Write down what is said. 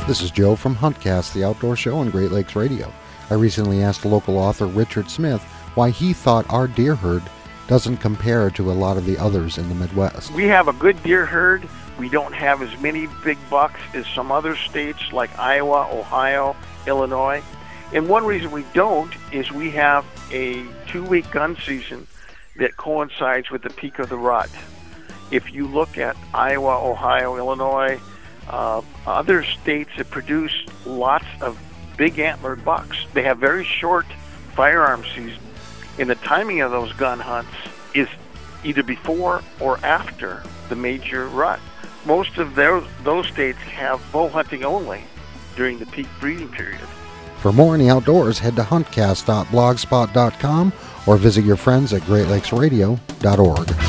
This is Joe from Huntcast, the outdoor show on Great Lakes Radio. I recently asked local author Richard Smith why he thought our deer herd doesn't compare to a lot of the others in the Midwest. We have a good deer herd. We don't have as many big bucks as some other states like Iowa, Ohio, Illinois. And one reason we don't is we have a 2-week gun season that coincides with the peak of the rut. If you look at Iowa, Ohio, Illinois, other states that produce lots of big antlered bucks, they have very short firearm season, and the timing of those gun hunts is either before or after the major rut. Most of those states have bow hunting only during the peak breeding period. For more in the outdoors, head to huntcast.blogspot.com or visit your friends at greatlakesradio.org.